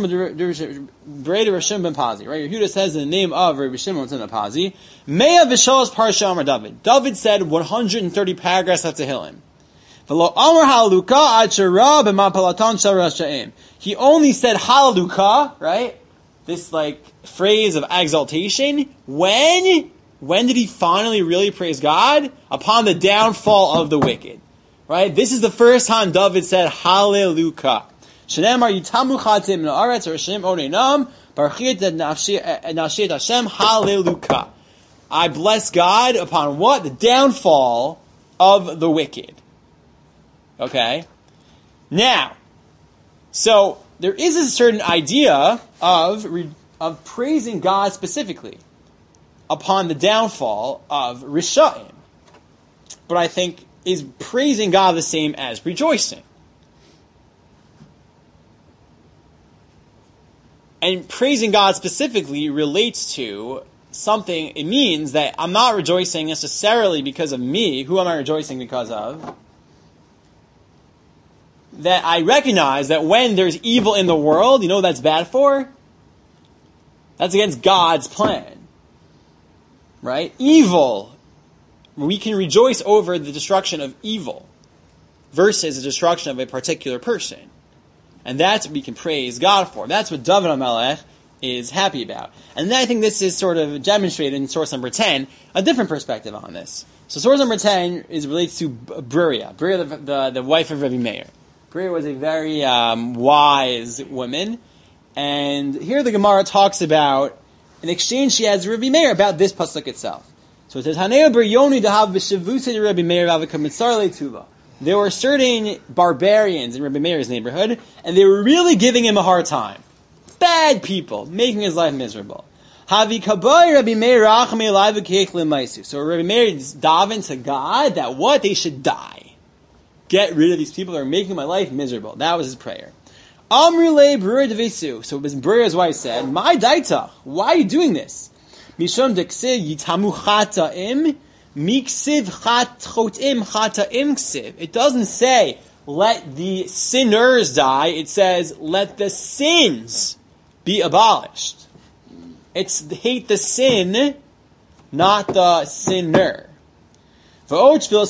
ben Pazi. Right? Yehuda says in the name of Rabbi Shimon ben Pazi, Me'ah v'shalos parsha Amar David. David said 130 paragraphs of Tehillim. V'lo Amar halaluka ad shara b'mapalatan shel rasha'im. He only said halaluka, right? This phrase of exaltation. When did he finally really praise God? Upon the downfall of the wicked. Right? This is the first time David said hallelujah. Shenemar yitamu chatim min haaretz urishim odeinam barchi nafshi et Hashem hallelujah. I bless God upon what? The downfall of the wicked. Okay? Now, so there is a certain idea of praising God specifically upon the downfall of Risha'im. But I think, is praising God the same as rejoicing? And praising God specifically relates to something, it means that I'm not rejoicing necessarily because of me. Who am I rejoicing because of? That I recognize that when there's evil in the world, you know what that's bad for? That's against God's plan. Right? Evil. We can rejoice over the destruction of evil versus the destruction of a particular person. And that's what we can praise God for. That's what David HaMelech is happy about. And then I think this is sort of demonstrated in source number 10, a different perspective on this. So source number 10 relates to Bruria. Bruria, the wife of Rabbi Meir. Bruria was a very wise woman. And here the Gemara talks about an exchange she has with Rabbi Meir about this pasuk itself. So it says, Haneo ber Yoni dahav b'shavusei Rabbi Meir v'avakam mitzar le'tuva. There were certain barbarians in Rabbi Meir's neighborhood, and they were really giving him a hard time. Bad people, making his life miserable. Havi kabai Rabbi Meir rachmei elai v'keich l'maisu. So Rabbi Meir davened to God that what? They should die. Get rid of these people that are making my life miserable. That was his prayer. Amru le Brura devesu. So Brura's wife said, My daitach, why are you doing this? Mishum deksiv yitamu chata'im, miksiv chat chotim chata'im ksiv. It doesn't say, let the sinners die. It says, let the sins be abolished. It's hate the sin, not the sinner. If the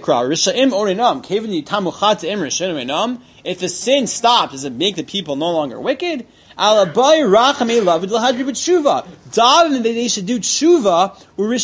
sin stops, does it make the people no longer wicked? Daven that they should do tshuva,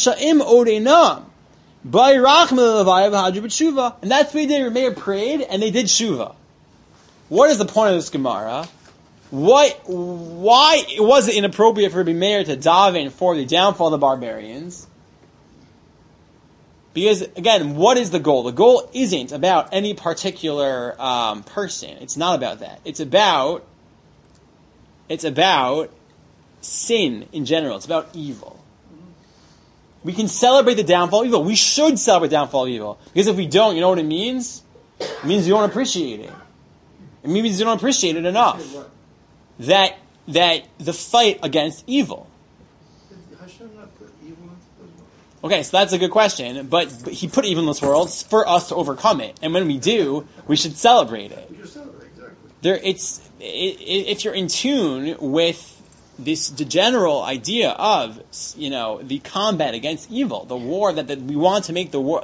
and that's what they did. Meir prayed, and they did tshuva. What is the point of this Gemara? Why was it inappropriate for Rabbi Meir to daven for the downfall of the barbarians? Because, again, what is the goal? The goal isn't about any particular person. It's not about that. It's about sin in general. It's about evil. We can celebrate the downfall of evil. We should celebrate the downfall of evil. Because if we don't, you know what it means? It means you don't appreciate it. It means you don't appreciate it enough. That the fight against evil. Did Hashem not put evil into this world? Okay, so that's a good question. But he put evil in this world for us to overcome it. And when we do, we should celebrate it. We should celebrate, exactly. If you're in tune with the general idea of, the combat against evil, the war that we want to make the war,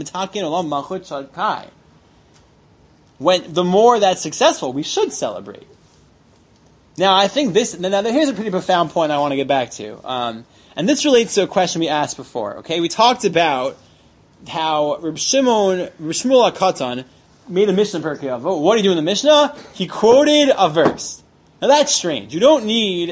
when the more that's successful, we should celebrate. Now, I think here's a pretty profound point I want to get back to. And this relates to a question we asked before. Okay, we talked about how Reb Shmuel HaKatan made a Mishnah Perkei Avos. What did he do in the Mishnah? He quoted a verse. Now that's strange. You don't need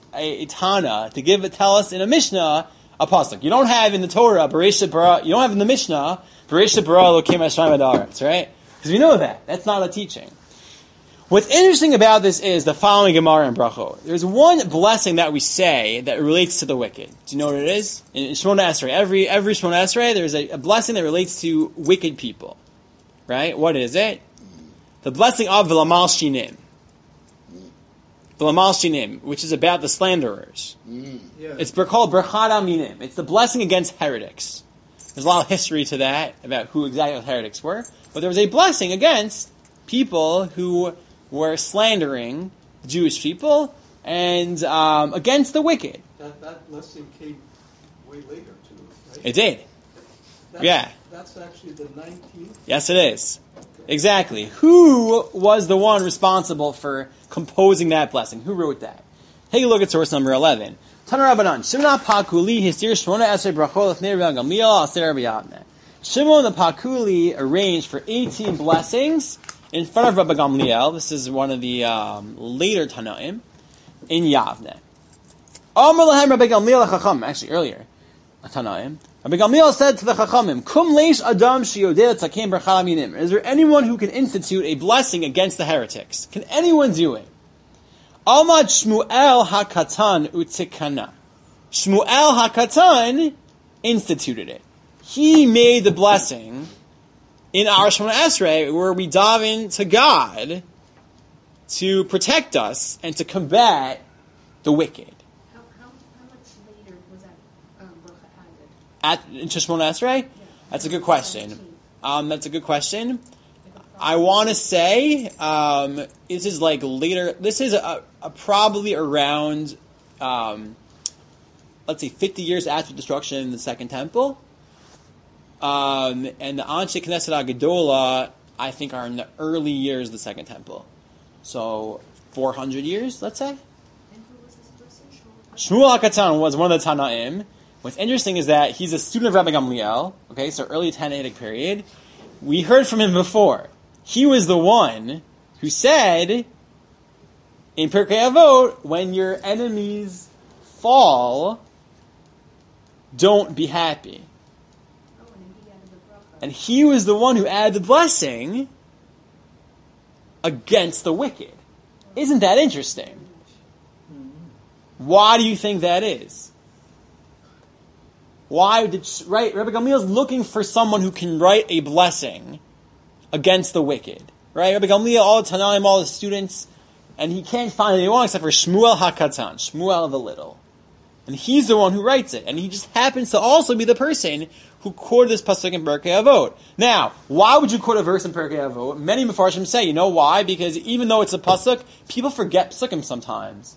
a Tana to tell us in a Mishnah a pasuk. You don't have in the Torah, Bereshit bara, you don't have in the Mishnah, Bereshit bara Elokeim Hashemayim v'haaretz, right? Because we know that. That's not a teaching. What's interesting about this is the following Gemara and Brachot. There's one blessing that we say that relates to the wicked. Do you know what it is? In Shemona Esrei, every Shemona Esrei, there's a blessing that relates to wicked people. Right? What is it? The blessing of V'lamal Shinim. V'lamal Shinim, which is about the slanderers. Yeah. It's called Berchad Aminim. It's the blessing against heretics. There's a lot of history to that, about who exactly the heretics were. But there was a blessing against people who were slandering Jewish people and against the wicked. That blessing came way later too, right? It did. That's actually the 19th. Yes, it is. Exactly. Who was the one responsible for composing that blessing? Who wrote that? Take a look at source number 11. Tanar Rabbanan. Shimon Pakuli histir Shmona Esrei brachot lefnei Rabbi Gamliel aser Rabbi Yavneh. Shimon the Pakuli arranged for 18 blessings in front of Rabbi Gamliel. This is one of the later Tanaim in Yavneh. Amar lahem Rabbi Gamliel Chacham. Actually, earlier Tanaim. Rabbi Gamliel said to the Chachamim, "Kum leish adam sheyodeh tzakein berchad aminim." Is there anyone who can institute a blessing against the heretics? Can anyone do it? Amad Shmuel HaKatan utikana. Shmuel HaKatan instituted it. He made the blessing in our Shemona Esrei, where we dive into God to protect us and to combat the wicked. How much later was that bracha added? In Shemona Esrei? Yeah. That's a good question. That's a good question. I want to say this is like later. This is probably around, let's say, 50 years after destruction in the Second Temple. And the Anshe Knesset Agadola, I think, are in the early years of the Second Temple. So 400 years, let's say. And who was this person? Shmuel HaKatan was one of the Tanaim. What's interesting is that he's a student of Rabbi Gamliel. Okay, so early Tannaitic period. We heard from him before. He was the one who said in Pirkei Avot, when your enemies fall, don't be happy. Oh, and then he added the bracha. And he was the one who added the blessing against the wicked. Isn't that interesting? Why do you think that is? Rabbi Gamliel is looking for someone who can write a blessing against the wicked. Right? Rabbi Gamliel, all the Tanaim, all the students, and he can't find anyone except for Shmuel HaKatan, Shmuel the Little. And he's the one who writes it. And he just happens to also be the person who quoted this pasuk in Pirkei Avot. Now, why would you quote a verse in Pirkei Avot? Many Mefarshim say, you know why? Because even though it's a pasuk, people forget pasukim sometimes.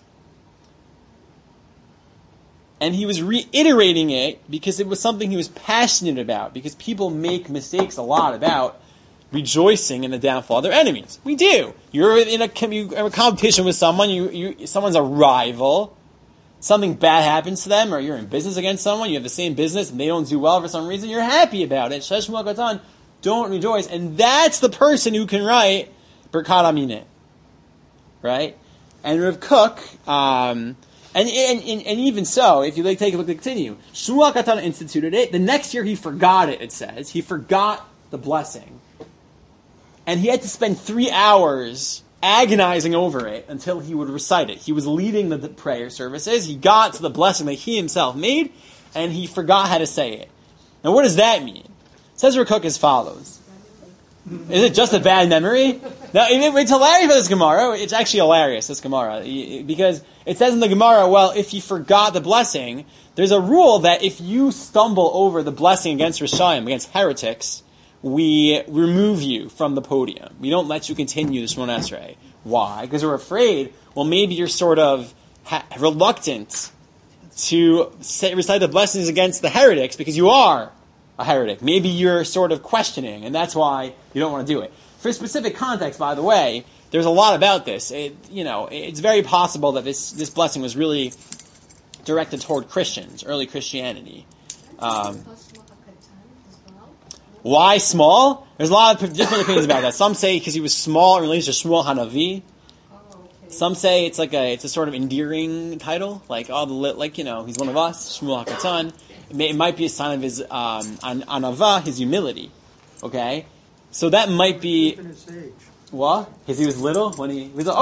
And he was reiterating it because it was something he was passionate about. Because people make mistakes a lot about rejoicing in the downfall of their enemies. We do. You're in a competition with someone. Someone's a rival. Something bad happens to them, or you're in business against someone. You have the same business, and they don't do well for some reason. You're happy about it. Shesh Shmuel Katan, don't rejoice. And that's the person who can write Birkat Amineh. Right? And Rav Kook, and even so, if you take a look, continue. Shmuel Katan instituted it. The next year he forgot it, it says. He forgot the blessing. And he had to spend 3 hours agonizing over it until he would recite it. He was leading the prayer services. He got to the blessing that he himself made, and he forgot how to say it. Now, what does that mean? It says Rav Kook as follows. Is it just a bad memory? No, it's hilarious for this Gemara. It's actually hilarious, this Gemara. Because it says in the Gemara, well, if you forgot the blessing, there's a rule that if you stumble over the blessing against Rishayim, against heretics, we remove you from the podium. We don't let you continue the Shemona Esrei. Why? Because we're afraid, well, maybe you're sort of reluctant to recite the blessings against the heretics because you are a heretic. Maybe you're sort of questioning, and that's why you don't want to do it. For specific context, by the way, there's a lot about this. It's very possible that this blessing was really directed toward Christians, early Christianity. Why small? There's a lot of different opinions about that. Some say because he was small in relation to Shmuel Hanavi. Some say it's a sort of endearing title, like he's one of us, Shmuel HaKatan. It might be a sign of his anava, his humility. Okay, so that might be. His age. What? Because he was little when he was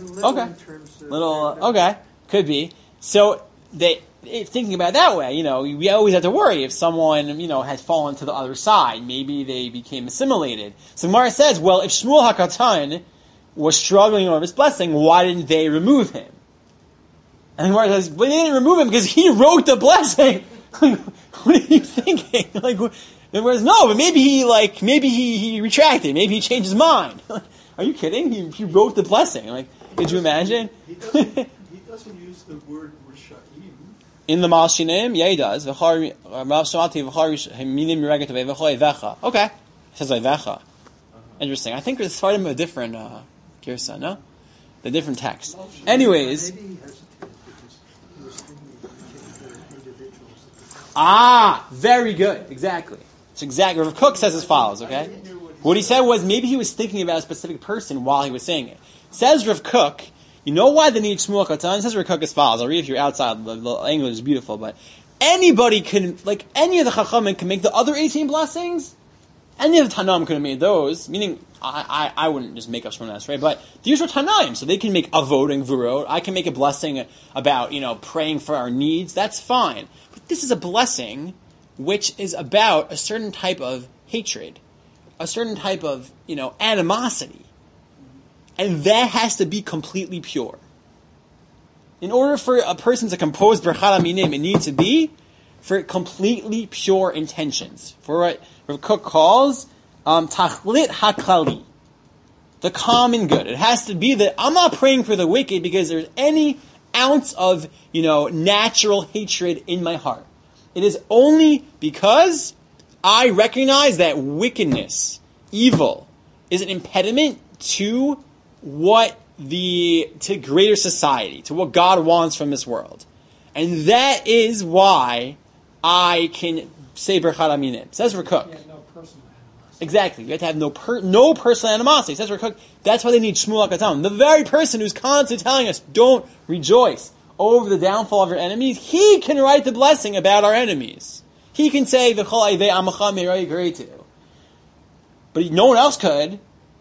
okay, could be. So thinking about it that way, we always have to worry if someone has fallen to the other side. Maybe they became assimilated. So Gemara says, well, if Shmuel HaKatan was struggling over his blessing, why didn't they remove him? And Gemara says, well, they didn't remove him because he wrote the blessing. What are you thinking? Whereas no, but maybe he retracted. Maybe he changed his mind. Are you kidding? He wrote the blessing. Could you imagine? He doesn't use the word Risha'im. In the Malshinim, yeah, he does. Okay, it says Vecha. Interesting. I think it's part of a different Girsa, no? The different text. Anyways. Maybe he hesitated because he was thinking of individuals. Very good. Exactly. It's exactly. Rav Kook says as follows, okay? What he said was maybe he was thinking about a specific person while he was saying it. Says Rav Kook, you know why they need Shmuel HaKatan? Says Rav Kook as follows. I'll read if you're outside. The language is beautiful, but anybody can, any of the Chachamim can make the other 18 blessings. Any of the Tanaim could have made those, meaning I wouldn't just make up Shemona Esrei, but these are Tanaim, so they can make avod and gvurot. I can make a blessing about, praying for our needs. That's fine. But this is a blessing which is about a certain type of hatred, a certain type of, animosity. And that has to be completely pure. In order for a person to compose Berchat Aminim, it needs to be for completely pure intentions. For what Rav Kook calls Tachlit HaKlali, the common good. It has to be that I'm not praying for the wicked because there's any ounce of, natural hatred in my heart. It is only because I recognize that wickedness, evil, is an impediment to to greater society, to what God wants from this world. And that is why I can say Berchat Aminim. Says Rav Kook. Yeah, no personal animosity. Exactly. You have to have no personal animosity. Says Rav Kook. That's why they need Shmuel HaKatan. The very person who's constantly telling us, don't rejoice over the downfall of your enemies, he can write the blessing about our enemies. He can say, V'chol ayvei amacha me'roi gereitu. But no one else could.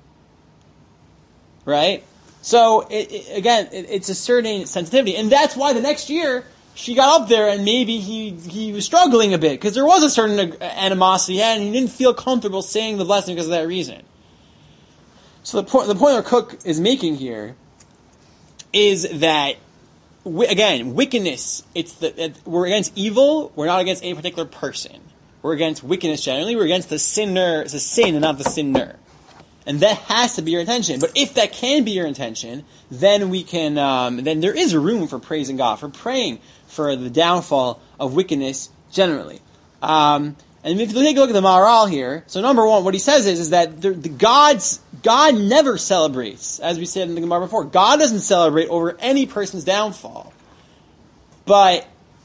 Right? So, it's a certain sensitivity. And that's why the next year, she got up there and maybe he was struggling a bit, because there was a certain animosity he had, and he didn't feel comfortable saying the blessing because of that reason. So the point that Cook is making here is that, again, wickedness, we're against evil, we're not against any particular person. We're against wickedness generally, we're against the sinner, it's a sin and not the sinner. And that has to be your intention. But if that can be your intention, then we can, then there is room for praising God, for praying for the downfall of wickedness generally. And if you take a look at the Maharal here, so number one, what he says is that God never celebrates, as we said in the Gemara before, God doesn't celebrate over any person's downfall. But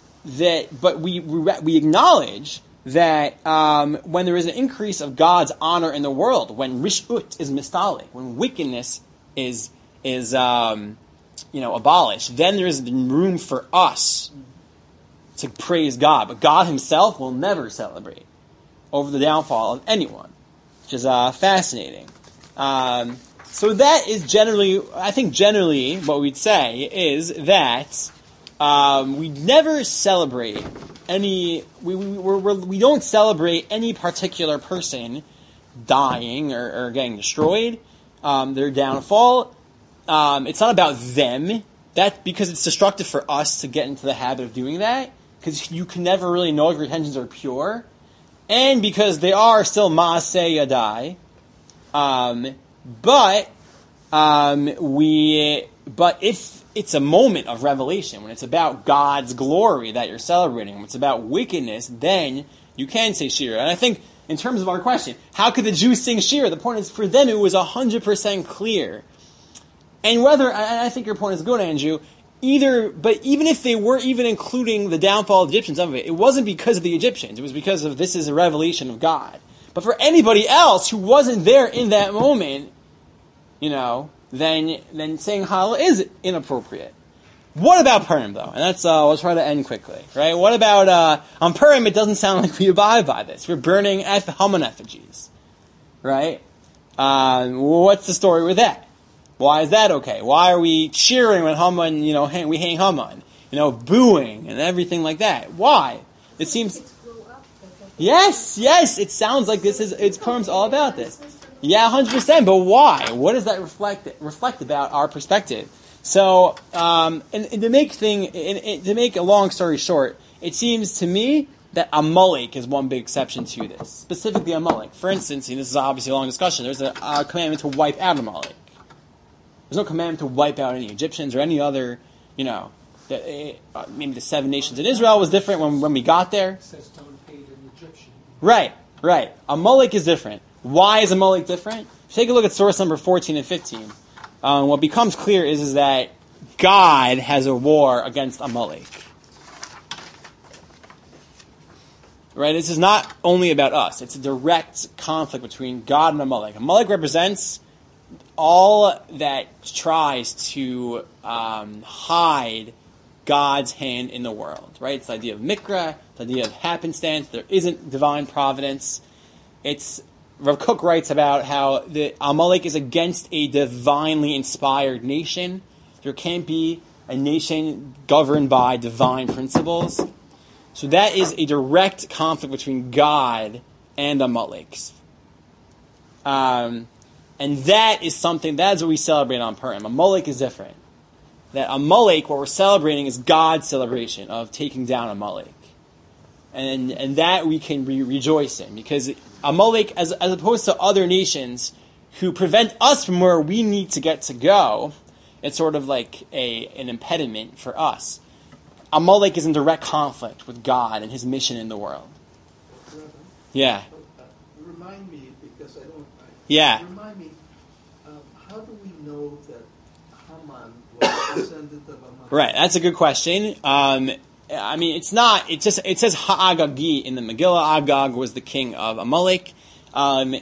we acknowledge that when there is an increase of God's honor in the world, when rishut is mistalik, when wickedness is abolished, then there is room for us to praise God. But God Himself will never celebrate over the downfall of anyone, which is fascinating. So that is generally what we'd say is that we never celebrate we don't celebrate any particular person dying or getting destroyed, their downfall. It's not about them. That because it's destructive for us to get into the habit of doing that, because you can never really know if your intentions are pure, and because they are still maaseh yadai. But if it's a moment of revelation, when it's about God's glory that you're celebrating, when it's about wickedness, then you can say Shira. And I think, in terms of our question, how could the Jews sing Shira? The point is, for them, it was 100% clear. And I think your point is good, Andrew, but even if they were even including the downfall of the Egyptians, some of it wasn't because of the Egyptians. It was because of this is a revelation of God. But for anybody else who wasn't there in that moment, then saying Hallel is inappropriate. What about Purim, though? And that's, we'll try to end quickly, right? What about, on Purim, it doesn't sound like we abide by this. We're burning Haman effigies, right? What's the story with that? Why is that okay? Why are we cheering when Haman, we hang Haman? Booing and everything like that. Why? It seems... Yes, it sounds like Purim's all about this. Yeah, 100%, but why? What does that reflect about our perspective? So, and to make a long story short, it seems to me that Amalek is one big exception to this. Specifically Amalek. For instance, and this is obviously a long discussion, there's a commandment to wipe out Amalek. There's no commandment to wipe out any Egyptians or any other, maybe the 7 nations in Israel was different when we got there. It says don't hate an Egyptian. Right. Amalek is different. Why is Amalek different? Take a look at source number 14 and 15. What becomes clear is that God has a war against Amalek. Right? This is not only about us. It's a direct conflict between God and Amalek. Amalek represents all that tries to hide God's hand in the world. Right? It's the idea of mikra, the idea of happenstance. There isn't divine providence. Rav Kook writes about how the Amalek is against a divinely inspired nation. There can't be a nation governed by divine principles. So that is a direct conflict between God and Amalek. And that is what we celebrate on Purim. Amalek is different. That Amalek, what we're celebrating, is God's celebration of taking down Amalek. And that we can rejoice in, because Amalek, as opposed to other nations who prevent us from where we need to get to go, it's sort of like an impediment for us. Amalek is in direct conflict with God and his mission in the world. Yeah. Remind me, because I don't... Yeah. Remind me, how do we know that Haman was descendant of Amalek? Right, that's a good question. It's not. It says Ha'agagi in the Megillah. Agag was the king of Amalek, but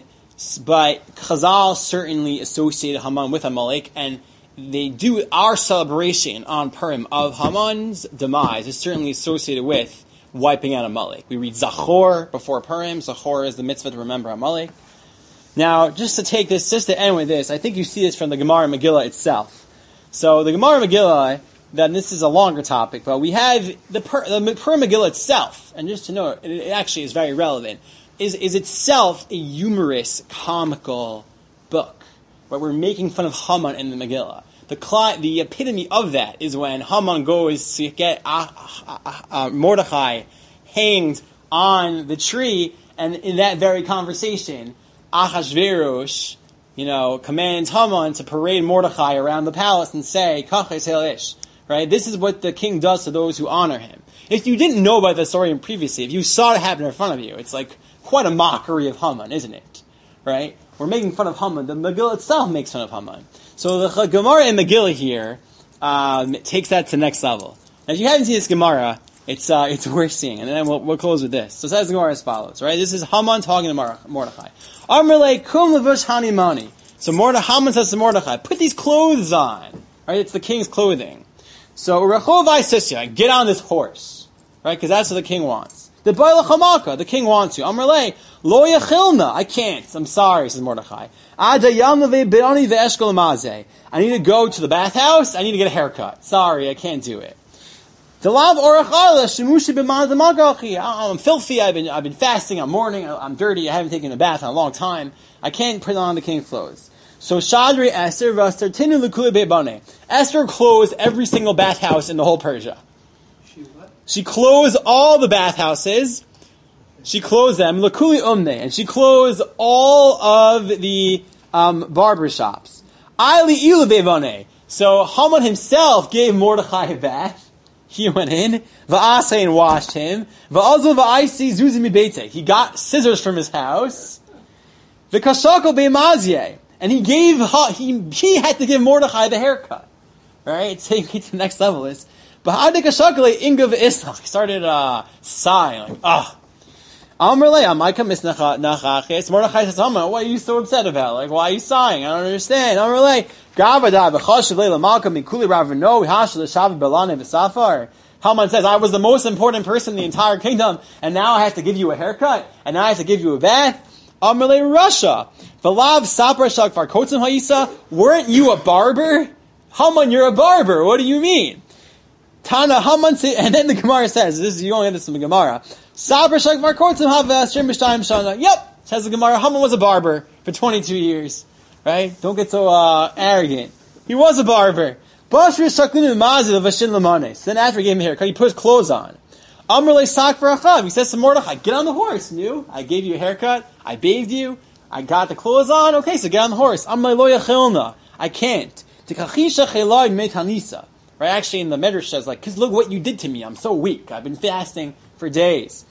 Chazal certainly associated Haman with Amalek, and they do. Our celebration on Purim of Haman's demise is certainly associated with wiping out Amalek. We read Zachor before Purim. Zachor is the mitzvah to remember Amalek. Now, just to end with this, I think you see this from the Gemara Megillah itself. So the Gemara Megillah. Then this is a longer topic, but we have the Purim Megillah itself, and just to know, it actually is very relevant, is itself a humorous, comical book, where we're making fun of Haman in the Megillah. The epitome of that is when Haman goes to get Mordechai hanged on the tree, and in that very conversation, Achashverosh, commands Haman to parade Mordechai around the palace and say, Kaches Hel Ish. Right? This is what the king does to those who honor him. If you didn't know about the story previously, if you saw it happen in front of you, it's like quite a mockery of Haman, isn't it? Right? We're making fun of Haman. The Megillah itself makes fun of Haman. So the Gemara in Megillah here takes that to the next level. Now, if you haven't seen this Gemara, it's worth seeing. And then we'll close with this. So it says the Gemara as follows. Right? This is Haman talking to Mordechai. Amrle kum levush hanimani. So Haman says to Mordechai, put these clothes on. Right? It's the king's clothing. So, Rechovai Sisya, get on this horse. Right? Because that's what the king wants. The Baila Chamaka, the king wants you. Amrle, Lo Yachilna, I can't. I'm sorry, says Mordechai. I need to go to the bathhouse. I need to get a haircut. Sorry, I can't do it. I'm filthy. I've been fasting. I'm mourning. I'm dirty. I haven't taken a bath in a long time. I can't put on the king's clothes. So Shadri Esther Vastartinu Lukule Bebane. Esther closed every single bathhouse in the whole Persia. She closed all the bathhouses. She closed them, Lakuli Umne, and she closed all of the barber shops. Ali Ilu Bebane. So Haman himself gave Mordechai a bath. He went in, Va'aseh, and washed him. Va'azu va'aisi Zuzi Mibete. He got scissors from his house. V'kashako Be'mazye. And he had to give Mordechai the haircut. Right? Taking it to the next level is, he started sighing, like, Amrle, Amaika misnachachis. Mordechai says, Haman, what are you so upset about? Like, why are you sighing? I don't understand. Amrle, Gavada, v'chashav leila malka mikuli ravino, v'hashal l'shav belane v'safar. Haman says, I was the most important person in the entire kingdom, and now I have to give you a haircut, and now I have to give you a bath. Amrle Russia. V'lav sapar shakfar kotzim ha'isa. Weren't you a barber? Haman, you're a barber. What do you mean? Tana Haman, and then the Gemara says, you only have this from the Gemara. Sapar shakfar kotzim ha'v'asrim b'shtayim shana. Yep, says the Gemara, Haman was a barber for 22 years. Right? Don't get so arrogant. He was a barber. Then after he gave him a haircut, he put his clothes on. He says to Mordechai, get on the horse, new. I gave you a haircut. I bathed you. I got the clothes on. Okay, so get on the horse. I can't. Right? Actually, in the Medrash says, like, because look what you did to me. I'm so weak. I've been fasting for days.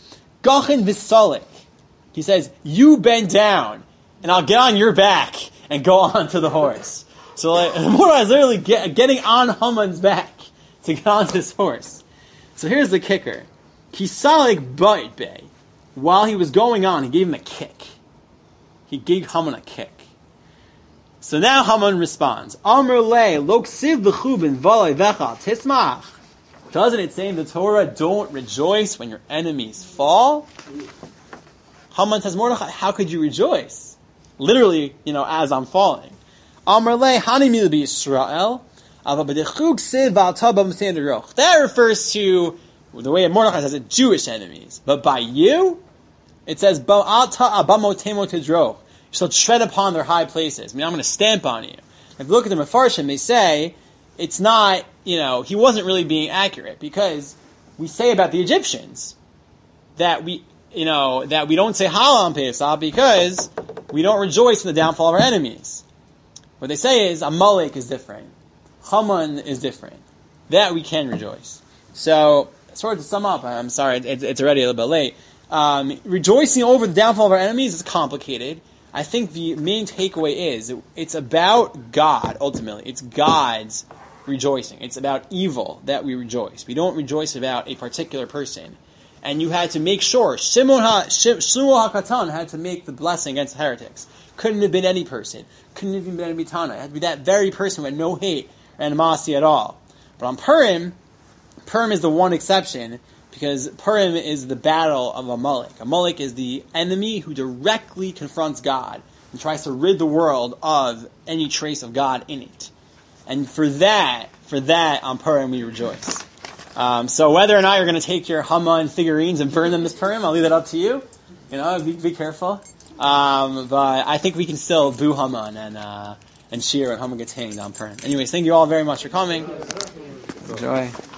He says, you bend down, and I'll get on your back and go on to the horse. So like, Mordechai is literally getting on Haman's back to get on this horse. So here's the kicker. Kisalik bait bay. While he was going on, he gave him a kick. He gave Haman a kick. So now Haman responds. Amr le loksiv v'chubin v'alei v'echal tismach. Doesn't it say in the Torah, don't rejoice when your enemies fall? Haman says, Mordechai, how could you rejoice? Literally, as I'm falling. Amr le hanimil b'Yisrael. That refers to the way Mordechai says it, Jewish enemies. But by you, it says, you shall tread upon their high places. I mean, I'm going to stamp on you. If you look at the Mefarshim, they say, it's not, he wasn't really being accurate, because we say about the Egyptians that we don't say Hallel on Pesach because we don't rejoice in the downfall of our enemies. What they say is, Amalek is different. Haman is different. That we can rejoice. So, sort of to sum up, I'm sorry, it's already a little bit late. Rejoicing over the downfall of our enemies is complicated. I think the main takeaway is, it's about God, ultimately. It's God's rejoicing. It's about evil that we rejoice. We don't rejoice about a particular person. And you had to make sure, Shmuel HaKatan had to make the blessing against the heretics. Couldn't have been any person. Couldn't have even been Mitana. It had to be that very person with no hate and animosity at all. But on Purim is the one exception, because Purim is the battle of Amalek. Amalek is the enemy who directly confronts God and tries to rid the world of any trace of God in it. And for that on Purim we rejoice. So whether or not you're going to take your Haman figurines and burn them this Purim, I'll leave that up to you. Be careful. But I think we can still boo Haman and cheer when Haman gets hanged on Purim. Anyways, thank you all very much for coming. Enjoy.